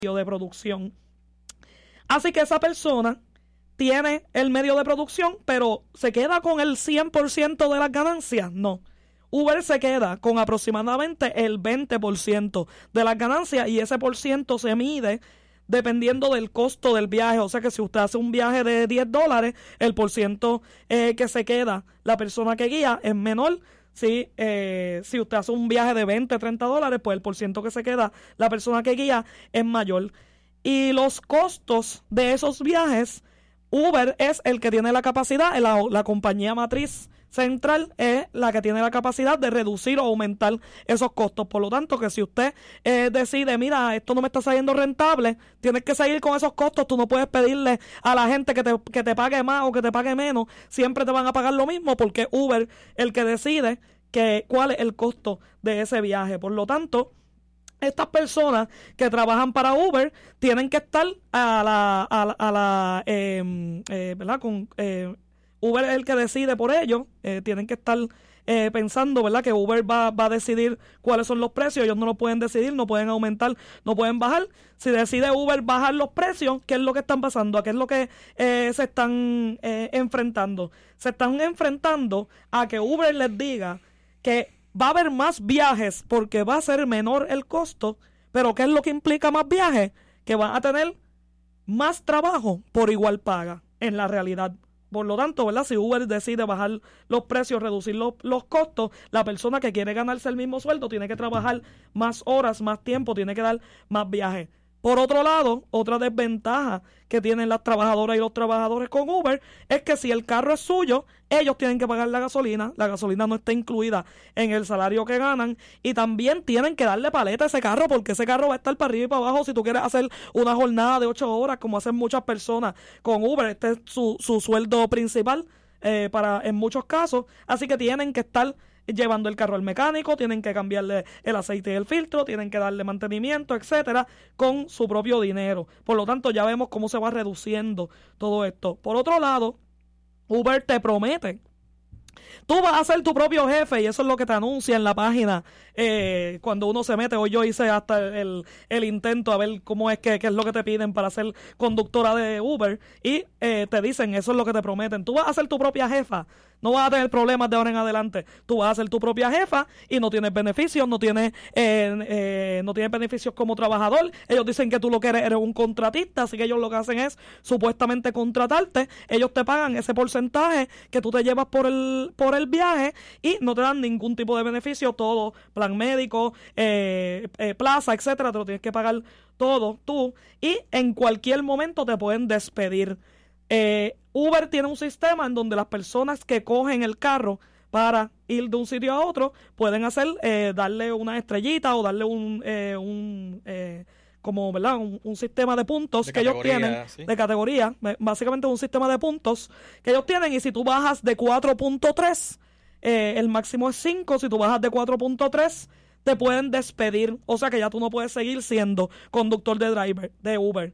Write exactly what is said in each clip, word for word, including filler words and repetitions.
de producción. Así que esa persona tiene el medio de producción, pero ¿se queda con el cien por ciento de las ganancias? No. Uber se queda con aproximadamente el veinte por ciento de las ganancias y ese por ciento se mide dependiendo del costo del viaje. O sea que si usted hace un viaje de diez dólares, el por ciento eh, que se queda la persona que guía es menor. Si, eh, si usted hace un viaje de veinte, treinta dólares, pues el por ciento que se queda la persona que guía es mayor. Y los costos de esos viajes, Uber es el que tiene la capacidad, la, la compañía matriz central es la que tiene la capacidad de reducir o aumentar esos costos. Por lo tanto, que si usted eh, decide, mira, esto no me está saliendo rentable, tienes que seguir con esos costos. Tú no puedes pedirle a la gente que te, que te pague más o que te pague menos. Siempre te van a pagar lo mismo porque Uber el que decide que, cuál es el costo de ese viaje. Por lo tanto, estas personas que trabajan para Uber tienen que estar a la, a la, a la eh, eh, ¿verdad? Con, eh, Uber es el que decide por ellos, eh, tienen que estar eh, pensando, ¿verdad? Que Uber va, va a decidir cuáles son los precios, ellos no lo pueden decidir, no pueden aumentar, no pueden bajar. Si decide Uber bajar los precios, ¿qué es lo que están pasando? ¿A qué es lo que eh, se están eh, enfrentando? Se están enfrentando a que Uber les diga que va a haber más viajes porque va a ser menor el costo, pero ¿qué es lo que implica más viajes? Que van a tener más trabajo por igual paga en la realidad. Por lo tanto, ¿verdad? Si Uber decide bajar los precios, reducir los, los costos, la persona que quiere ganarse el mismo sueldo tiene que trabajar más horas, más tiempo, tiene que dar más viajes. Por otro lado, otra desventaja que tienen las trabajadoras y los trabajadores con Uber es que si el carro es suyo, ellos tienen que pagar la gasolina. La gasolina no está incluida en el salario que ganan y también tienen que darle paleta a ese carro porque ese carro va a estar para arriba y para abajo si tú quieres hacer una jornada de ocho horas como hacen muchas personas con Uber. Este es su, su sueldo principal eh, para en muchos casos. Así que tienen que estar llevando el carro al mecánico, tienen que cambiarle el aceite y el filtro, tienen que darle mantenimiento, etcétera, con su propio dinero. Por lo tanto, ya vemos cómo se va reduciendo todo esto. Por otro lado, Uber te promete, tú vas a ser tu propio jefe y eso es lo que te anuncia en la página eh, cuando uno se mete. Hoy yo hice hasta el, el intento a ver cómo es que qué es lo que te piden para ser conductora de Uber y eh, te dicen, eso es lo que te prometen. Tú vas a ser tu propia jefa. No vas a tener problemas de ahora en adelante. Tú vas a ser tu propia jefa y no tienes beneficios, no tienes eh, eh, no tienes beneficios como trabajador. Ellos dicen que tú lo que eres, eres un contratista, así que ellos lo que hacen es supuestamente contratarte. Ellos te pagan ese porcentaje que tú te llevas por el por el viaje y no te dan ningún tipo de beneficio, todo, plan médico, eh, eh, plaza, etcétera, te lo tienes que pagar todo tú y en cualquier momento te pueden despedir. Eh, Uber tiene un sistema en donde las personas que cogen el carro para ir de un sitio a otro pueden hacer, eh, darle una estrellita o darle un, eh, un eh, como, ¿verdad? Un, un sistema de puntos de que ellos tienen, ¿sí? De categoría, básicamente un sistema de puntos que ellos tienen y si tú bajas de cuatro punto tres, eh, el máximo es cinco, si tú bajas de cuatro punto tres, te pueden despedir, o sea que ya tú no puedes seguir siendo conductor de driver, de Uber.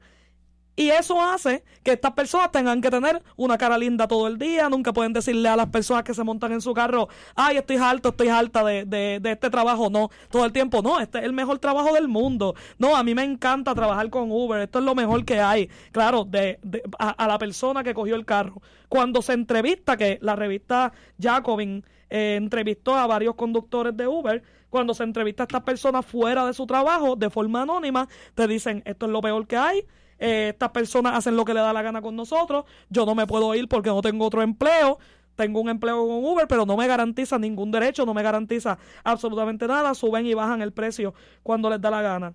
Y eso hace que estas personas tengan que tener una cara linda todo el día. Nunca pueden decirle a las personas que se montan en su carro, ay, estoy harto, estoy harta de, de, de este trabajo. No, todo el tiempo, no, este es el mejor trabajo del mundo. No, a mí me encanta trabajar con Uber, esto es lo mejor que hay. Claro, de, de a, a la persona que cogió el carro. Cuando se entrevista, que la revista Jacobin eh, entrevistó a varios conductores de Uber, cuando se entrevista a estas personas fuera de su trabajo, de forma anónima, te dicen, esto es lo peor que hay. Eh, estas personas hacen lo que le da la gana con nosotros, yo no me puedo ir porque no tengo otro empleo, tengo un empleo con Uber, pero no me garantiza ningún derecho, no me garantiza absolutamente nada, suben y bajan el precio cuando les da la gana.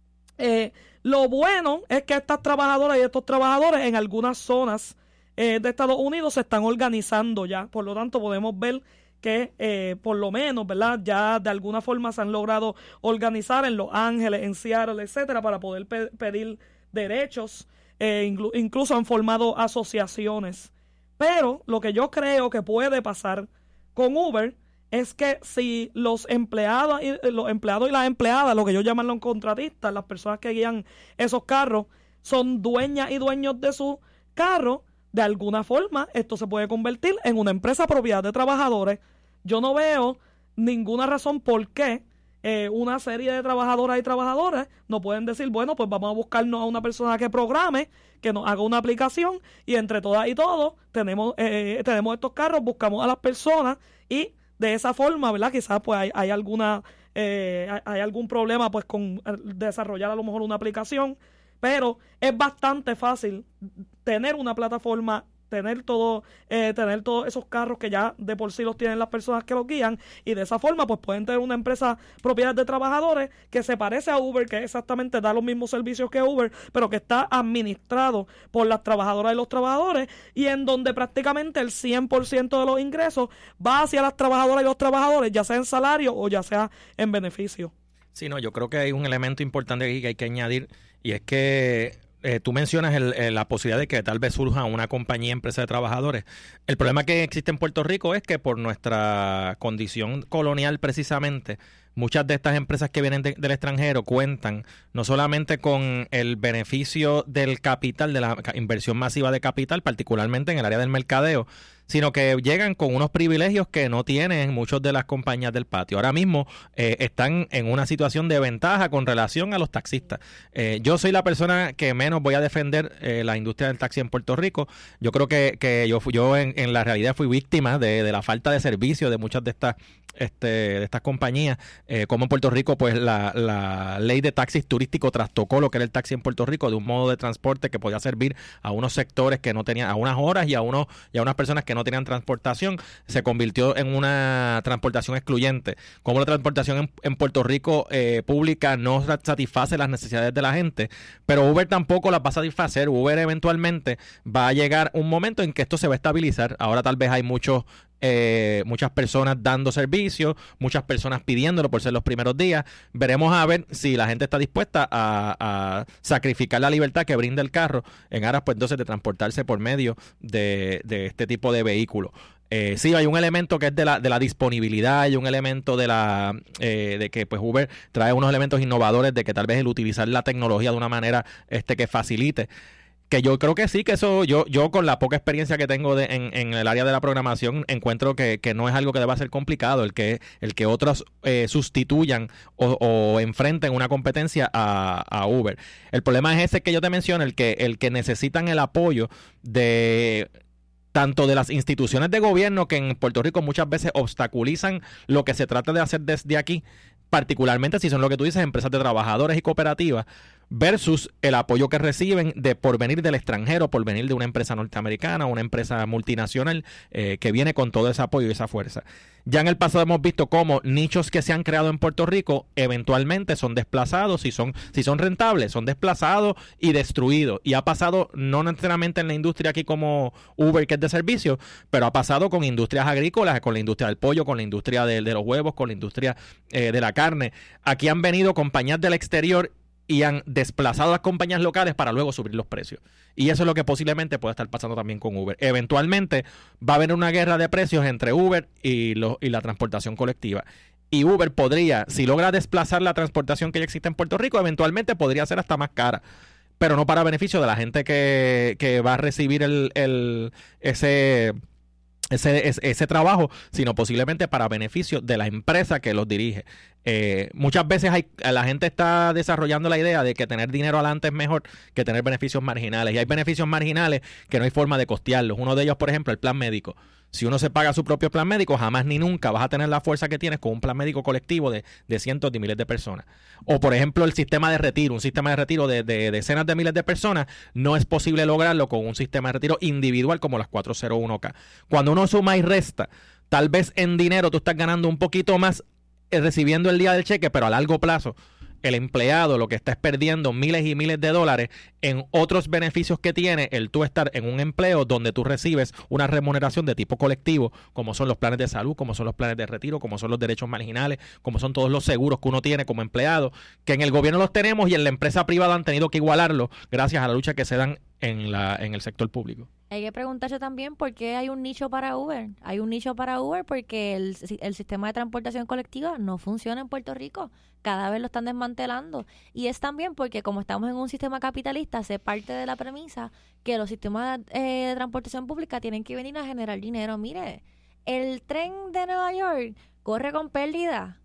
Eh, lo bueno es que estas trabajadoras y estos trabajadores en algunas zonas eh, de Estados Unidos se están organizando ya, por lo tanto podemos ver que eh, por lo menos, ¿verdad? Ya de alguna forma se han logrado organizar en Los Ángeles, en Seattle, etcétera, para poder pe- pedir derechos, eh, inclu- incluso han formado asociaciones. Pero lo que yo creo que puede pasar con Uber es que si los empleados y los empleados y las empleadas, lo que yo llaman los contratistas, las personas que guían esos carros, son dueñas y dueños de su carro, de alguna forma esto se puede convertir en una empresa propiedad de trabajadores. Yo no veo ninguna razón por qué eh, una serie de trabajadoras y trabajadores no pueden decir, bueno, pues vamos a buscarnos a una persona que programe, que nos haga una aplicación, y entre todas y todos tenemos, eh, tenemos estos carros, buscamos a las personas, y de esa forma, ¿verdad? Quizás pues hay, hay alguna eh, hay, hay algún problema pues con desarrollar a lo mejor una aplicación, pero es bastante fácil tener una plataforma, tener todo, eh, tener todos esos carros que ya de por sí los tienen las personas que los guían, y de esa forma pues pueden tener una empresa propiedad de trabajadores que se parece a Uber, que exactamente da los mismos servicios que Uber, pero que está administrado por las trabajadoras y los trabajadores, y en donde prácticamente el cien por ciento de los ingresos va hacia las trabajadoras y los trabajadores, ya sea en salario o ya sea en beneficio. Sí, no, yo creo que hay un elemento importante aquí que hay que añadir, y es que Eh, tú mencionas el, el, la posibilidad de que tal vez surja una compañía, empresa de trabajadores. El problema que existe en Puerto Rico es que por nuestra condición colonial precisamente, muchas de estas empresas que vienen de, del extranjero cuentan no solamente con el beneficio del capital, de la inversión masiva de capital, particularmente en el área del mercadeo, sino que llegan con unos privilegios que no tienen muchas de las compañías del patio. Ahora mismo eh, están en una situación de ventaja con relación a los taxistas. Eh, yo soy la persona que menos voy a defender eh, la industria del taxi en Puerto Rico. Yo creo que, que yo, yo en, en la realidad fui víctima de, de la falta de servicio de muchas de estas este, de estas compañías. Eh, como en Puerto Rico, pues la, la ley de taxis turístico trastocó lo que era el taxi en Puerto Rico de un modo de transporte que podía servir a unos sectores que no tenían, a unas horas y a, unos, y a unas personas que no tenían transportación. Se convirtió en una transportación excluyente. Como la transportación en, en Puerto Rico eh, pública no satisface las necesidades de la gente, pero Uber tampoco las va a satisfacer. Uber eventualmente va a llegar un momento en que esto se va a estabilizar. Ahora tal vez hay muchos Eh, muchas personas dando servicio, muchas personas pidiéndolo por ser los primeros días. Veremos a ver si la gente está dispuesta a, a sacrificar la libertad que brinda el carro en aras pues entonces de transportarse por medio de, de este tipo de vehículos. Eh, sí, hay un elemento que es de la, de la disponibilidad, hay un elemento de la eh, de que pues Uber trae unos elementos innovadores de que tal vez el utilizar la tecnología de una manera este que facilite. Que yo creo que sí, que eso, yo yo con la poca experiencia que tengo de, en, en el área de la programación, encuentro que, que no es algo que deba ser complicado, el que el que otros eh, sustituyan o, o enfrenten una competencia a, a Uber. El problema es ese que yo te menciono, el que, el que necesitan el apoyo de tanto de las instituciones de gobierno que en Puerto Rico muchas veces obstaculizan lo que se trata de hacer desde aquí, particularmente si son lo que tú dices, empresas de trabajadores y cooperativas, versus el apoyo que reciben de por venir del extranjero, por venir de una empresa norteamericana, una empresa multinacional eh, que viene con todo ese apoyo y esa fuerza. Ya en el pasado hemos visto cómo nichos que se han creado en Puerto Rico eventualmente son desplazados, si son, si son rentables, son desplazados y destruidos. Y ha pasado no necesariamente en la industria aquí como Uber, que es de servicio, pero ha pasado con industrias agrícolas, con la industria del pollo, con la industria de, de los huevos, con la industria eh, de la carne. Aquí han venido compañías del exterior y han desplazado a las compañías locales para luego subir los precios. Y eso es lo que posiblemente pueda estar pasando también con Uber. Eventualmente va a haber una guerra de precios entre Uber y, lo, y la transportación colectiva. Y Uber podría, si logra desplazar la transportación que ya existe en Puerto Rico, eventualmente podría ser hasta más cara. Pero no para beneficio de la gente que, que va a recibir el, el ese... Ese, ese, ese trabajo, sino posiblemente para beneficio de la empresa que los dirige. Eh, muchas veces hay, la gente está desarrollando la idea de que tener dinero adelante es mejor que tener beneficios marginales. Y hay beneficios marginales que no hay forma de costearlos. Uno de ellos, por ejemplo, el plan médico. Si uno se paga su propio plan médico, jamás ni nunca vas a tener la fuerza que tienes con un plan médico colectivo de, de cientos de miles de personas. O, por ejemplo, el sistema de retiro. Un sistema de retiro de, de, de decenas de miles de personas no es posible lograrlo con un sistema de retiro individual como las cuatro cero uno K. Cuando uno suma y resta, tal vez en dinero tú estás ganando un poquito más eh, recibiendo el día del cheque, pero a largo plazo el empleado lo que está es perdiendo miles y miles de dólares en otros beneficios que tiene el tú estar en un empleo donde tú recibes una remuneración de tipo colectivo, como son los planes de salud, como son los planes de retiro, como son los derechos marginales, como son todos los seguros que uno tiene como empleado, que en el gobierno los tenemos y en la empresa privada han tenido que igualarlo gracias a la lucha que se dan en la en el sector público. Hay que preguntarse también por qué hay un nicho para Uber. Hay un nicho para Uber porque el, el sistema de transportación colectiva no funciona en Puerto Rico. Cada vez lo están desmantelando. Y es también porque como estamos en un sistema capitalista, se parte de la premisa que los sistemas eh, de transportación pública tienen que venir a generar dinero. Mire, el tren de Nueva York corre con pérdida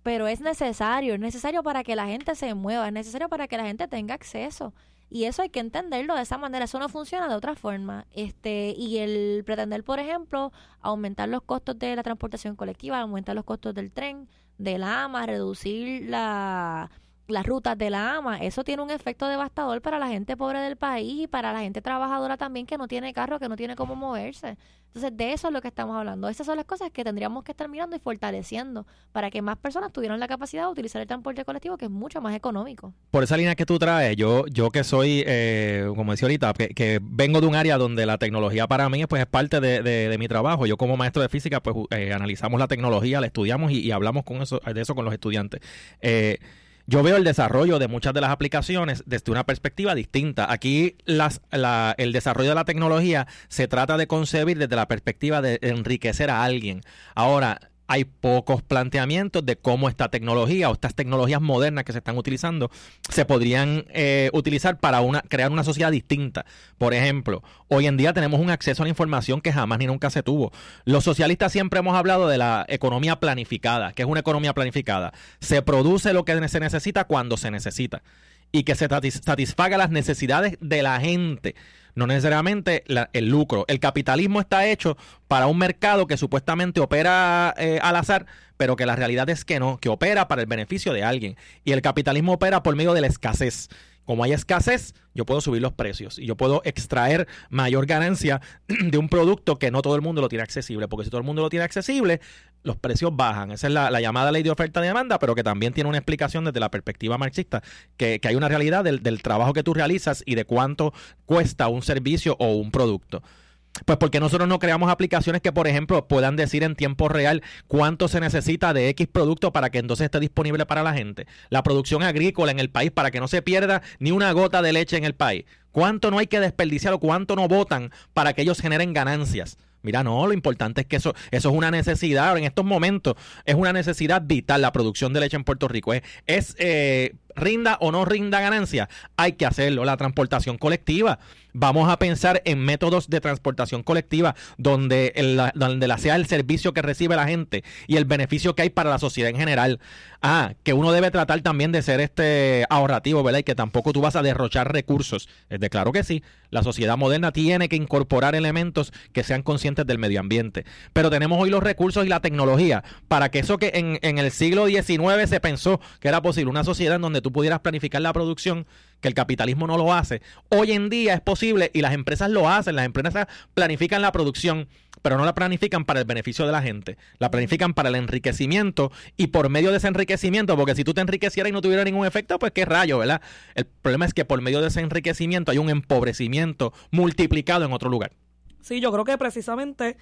pero es necesario, es necesario para que la gente se mueva, es necesario para que la gente tenga acceso. Y eso hay que entenderlo de esa manera, eso no funciona de otra forma. Este, y el pretender, por ejemplo, aumentar los costos de la transportación colectiva, aumentar los costos del tren, de la A M A, reducir la, las rutas de la A M A, eso tiene un efecto devastador para la gente pobre del país y para la gente trabajadora también que no tiene carro, que no tiene cómo moverse. Entonces, de eso es lo que estamos hablando. Esas son las cosas que tendríamos que estar mirando y fortaleciendo para que más personas tuvieran la capacidad de utilizar el transporte colectivo, que es mucho más económico. Por esa línea que tú traes, yo yo que soy, eh, como decía ahorita, que, que vengo de un área donde la tecnología para mí pues es parte de, de, de mi trabajo. Yo como maestro de física pues eh, analizamos la tecnología, la estudiamos y, y hablamos con eso, de eso con los estudiantes. Eh, Yo veo el desarrollo de muchas de las aplicaciones desde una perspectiva distinta. Aquí las, la, el desarrollo de la tecnología se trata de concebir desde la perspectiva de enriquecer a alguien. Ahora, hay pocos planteamientos de cómo esta tecnología o estas tecnologías modernas que se están utilizando se podrían eh, utilizar para una, crear una sociedad distinta. Por ejemplo, hoy en día tenemos un acceso a la información que jamás ni nunca se tuvo. Los socialistas siempre hemos hablado de la economía planificada. ¿Qué es una economía planificada? Se produce lo que se necesita cuando se necesita y que se satisfaga las necesidades de la gente, no necesariamente la, el lucro. El capitalismo está hecho para un mercado que supuestamente opera eh, al azar, pero que la realidad es que no, que opera para el beneficio de alguien. Y el capitalismo opera por medio de la escasez. Como hay escasez, yo puedo subir los precios y yo puedo extraer mayor ganancia de un producto que no todo el mundo lo tiene accesible, porque si todo el mundo lo tiene accesible, los precios bajan. Esa es la, la llamada ley de oferta y demanda, pero que también tiene una explicación desde la perspectiva marxista, que, que hay una realidad del, del trabajo que tú realizas y de cuánto cuesta un servicio o un producto. Pues porque nosotros no creamos aplicaciones que, por ejemplo, puedan decir en tiempo real cuánto se necesita de X producto para que entonces esté disponible para la gente. La producción agrícola en el país para que no se pierda ni una gota de leche en el país. ¿Cuánto no hay que desperdiciar o cuánto no botan para que ellos generen ganancias? Mira, no, lo importante es que eso, eso es una necesidad. Ahora, en estos momentos es una necesidad vital la producción de leche en Puerto Rico. Es, es eh, rinda o no rinda ganancia, hay que hacerlo. La transportación colectiva. Vamos a pensar en métodos de transportación colectiva donde, el, donde la sea el servicio que recibe la gente y el beneficio que hay para la sociedad en general. Ah, que uno debe tratar también de ser este ahorrativo, ¿verdad? Y que tampoco tú vas a derrochar recursos. Es de claro que sí. La sociedad moderna tiene que incorporar elementos que sean conscientes del medio ambiente. Pero tenemos hoy los recursos y la tecnología para que eso que en, en el siglo diecinueve se pensó que era posible, una sociedad en donde tú pudieras planificar la producción, que el capitalismo no lo hace. Hoy en día es posible y las empresas lo hacen. Las empresas planifican la producción, pero no la planifican para el beneficio de la gente. La planifican para el enriquecimiento y por medio de ese enriquecimiento, porque si tú te enriquecieras y no tuviera ningún efecto, pues qué rayo, ¿verdad? El problema es que por medio de ese enriquecimiento hay un empobrecimiento multiplicado en otro lugar. Sí, yo creo que precisamente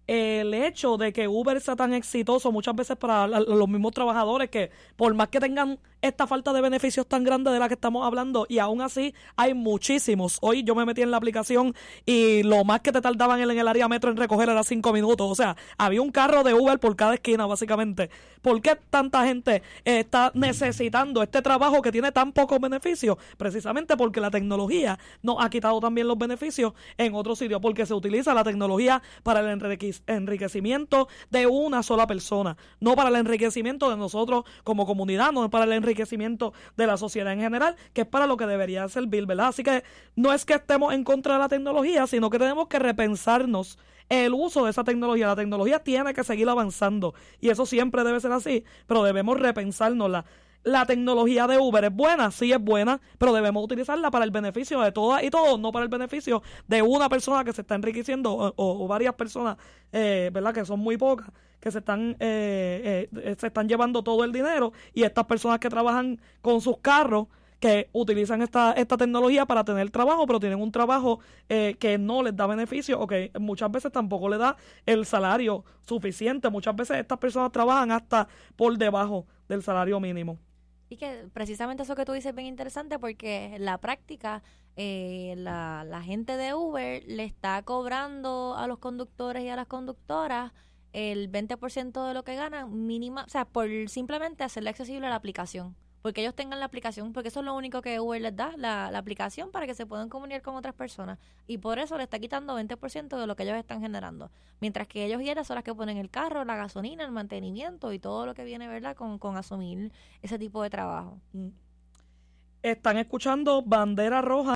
el hecho de que Uber sea tan exitoso muchas veces para la, los mismos trabajadores, que por más que tengan esta falta de beneficios tan grande de la que estamos hablando, y aún así hay muchísimos. Hoy yo me metí en la aplicación y lo más que te tardaban en el área metro en recoger era cinco minutos. O sea, había un carro de Uber por cada esquina, básicamente. ¿Por qué tanta gente eh, está necesitando este trabajo que tiene tan pocos beneficios? Precisamente porque la tecnología nos ha quitado también los beneficios en otros sitios, porque se utiliza la tecnología para el enrique- enriquecimiento de una sola persona, no para el enriquecimiento de nosotros como comunidad, no para el enriquecimiento de la sociedad en general, que es para lo que debería servir, ¿verdad? Así que no es que estemos en contra de la tecnología, sino que tenemos que repensarnos el uso de esa tecnología. La tecnología tiene que seguir avanzando y eso siempre debe ser así, pero debemos repensárnosla. La tecnología de Uber es buena, sí es buena, pero debemos utilizarla para el beneficio de todas y todos, no para el beneficio de una persona que se está enriqueciendo o, o, o varias personas, eh, ¿verdad? Que son muy pocas, que se están eh, eh, se están llevando todo el dinero, y estas personas que trabajan con sus carros, que utilizan esta esta tecnología para tener trabajo, pero tienen un trabajo eh, que no les da beneficio o que muchas veces tampoco les da el salario suficiente. Muchas veces estas personas trabajan hasta por debajo del salario mínimo. Y que precisamente eso que tú dices es bien interesante, porque en la práctica eh, la, la gente de Uber le está cobrando a los conductores y a las conductoras el veinte por ciento de lo que ganan mínima, o sea, por simplemente hacerle accesible la aplicación. porque ellos tengan la aplicación, porque eso es lo único que Uber les da, la, la aplicación para que se puedan comunicar con otras personas. Y por eso le está quitando veinte por ciento de lo que ellos están generando. Mientras que ellos y ellas son las que ponen el carro, la gasolina, el mantenimiento y todo lo que viene, ¿verdad?, con, con asumir ese tipo de trabajo. Están escuchando Bandera Roja